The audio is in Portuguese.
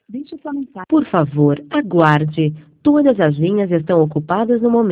Por favor, aguarde. Todas as linhas estão ocupadas no momento.